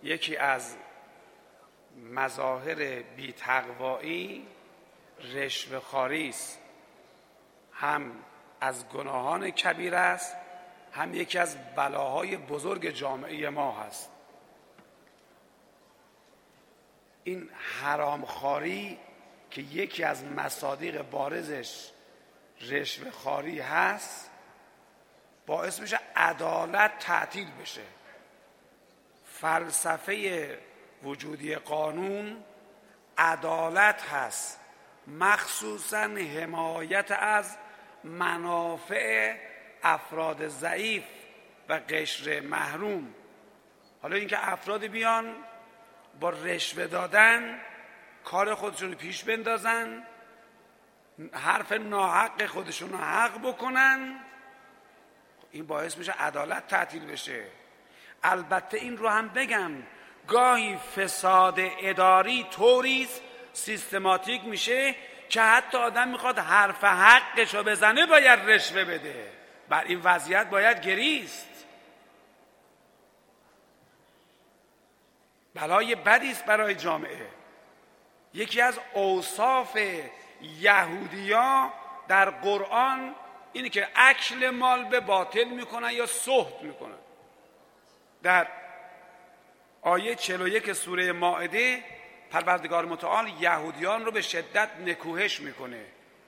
یکی از مظاهر بی‌تقوایی رشوه‌خواری است. هم از گناهان کبیر است، هم یکی از بلاهای بزرگ جامعه ما هست. این حرامخواری که یکی از مصادیق بارزش رشوه‌خواری هست، باعث میشه عدالت تعطیل بشه. فلسفه وجودی قانون عدالت هست، مخصوصاً حمایت از منافع افراد ضعیف و قشر محروم. حالا اینکه افراد بیان با رشوه دادن کار خودشون رو پیش بندازن، حرف ناحق خودشون رو حق بکنن، این باعث میشه عدالت تعطیل بشه. البته این رو هم بگم گاهی فساد اداری طوری سیستماتیک میشه که حتی آدم میخواد حرف حقش رو بزنه باید رشوه بده. بر این وضعیت باید گریست. بلای بدی است برای جامعه. یکی از اوصاف یهودی‌ها در قرآن اینه که اکل مال به باطل میکنن یا سحت میکنن. در آیه 41 سوره مائده پروردگار متعال یهودیان رو به شدت نکوهش میکنه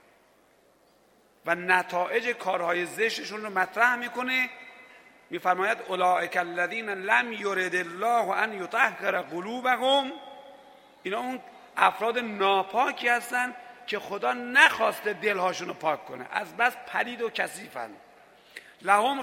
و نتایج کارهای زشتشون رو مطرح میکنه. میفرماید اولئک الذین لم یرد الله ان یطهر قلوبهم، اینا اون افراد ناپاکی هستن که خدا نخواسته دلهاشون رو پاک کنه، از بس پلید و کثیفن. لهم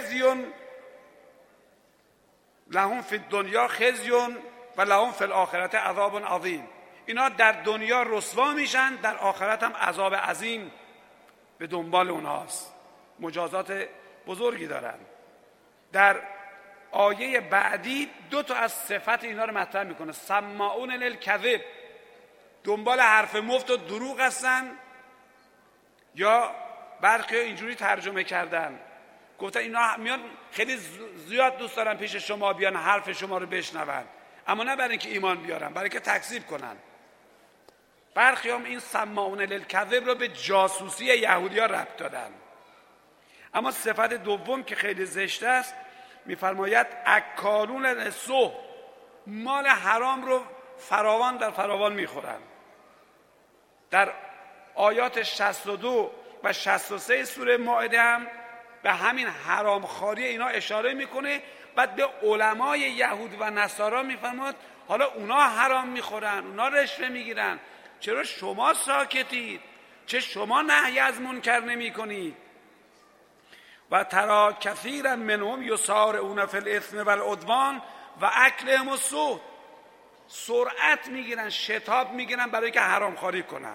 فی الدنیا خزی و لهم فی الاخرة عذاب عظیم. اینا در دنیا رسوا میشن، در آخرت هم عذاب عظیم به دنبال اونهاست، مجازات بزرگی دارن. در آیه بعدی دو تا از صفت اینا رو مطرح میکنه. سماعون للکذب، دنبال حرف مفت و دروغ هستن، یا برخی اینجوری ترجمه کردن گفتن اینا میان خیلی زیاد دوست دارن پیش شما بیان حرف شما رو بشنون، اما نه برای اینکه ایمان بیارن، برای اینکه تکذیب کنن. برخی هم این سماعون للکذب رو به جاسوسی یهودی‌ها ربط دادن. اما صفت دوم که خیلی زشت است، میفرماید اکالون للسحت، مال حرام رو فراوان در فراوان میخورن. در آیات 62 و 63 سوره مائده هم به همین حرامخواری اینا اشاره میکنه. بعد به علمای یهود و نصارا میفرماد حالا اونا حرام میخورن، اونا رشوه میگیرن، چرا شما ساکتید؟ چه شما نهی از منکر نمیکنید؟ و ترى کثیرا منهم یسارعون فی الاثم والعدوان و اکلهم السحت، سرعت میگیرن، شتاب میگیرن برای اینکه حرامخواری کنن،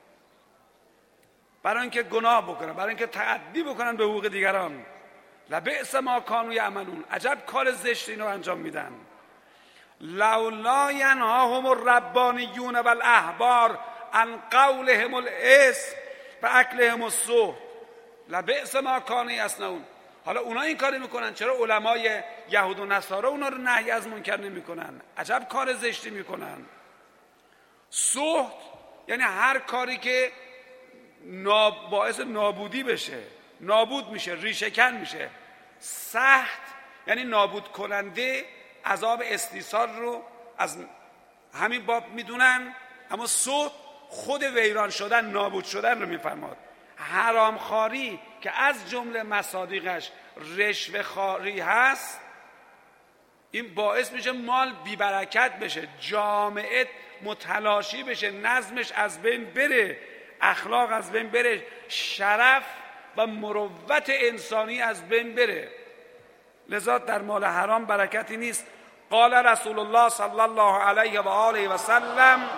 برای اینکه گناه بکنن، برای اینکه تعدی بکنن به حقوق دیگران. لبئس ما کانوا یعملون، عجب کار زشتی اینو انجام میدن. لولا ینهاهم الربانیون والاحبار عن قولهم الاثم و اکلهم السحت لبئس ما کانوا یصنعون. حالا اونا این کاری میکنن، چرا علمای یهود و نصارا اونا رو نهی از منکر نمیکنن؟ عجب کار زشتی میکنن. سحت یعنی هر کاری که باعث نابودی بشه، نابود میشه، ریشه‌کن میشه. سحت یعنی نابود کننده، عذاب استیصال رو از همین باب میدونن. اما سحت خود ویران شدن، نابود شدن رو میفرماد. حرامخواری که از جمله مصادیقش رشوه خواری هست، این باعث میشه مال بی‌برکت بشه، جامعه متلاشی بشه، نظمش از بین بره، اخلاق از بین بره، شرف و مروت انسانی از بین بره. لذا در مال حرام برکتی نیست. قال رسول الله صلی الله علیه و آله و سلم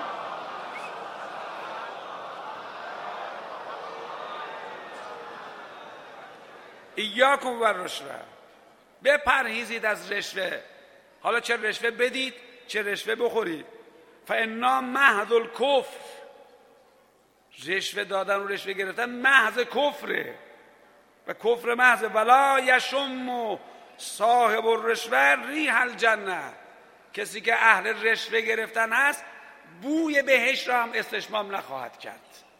ایاکم و رشوه، بپرهیزید از رشوه. حالا چه رشوه بدید چه رشوه بخورید. فانا محض الکفر، رشوه دادن و رشوه گرفتن محض کفره و کفر محض. ولا یشم صاحب الرشوه ریح الجنه، کسی که اهل رشوه گرفتن هست بوی بهشت را هم استشمام نخواهد کرد.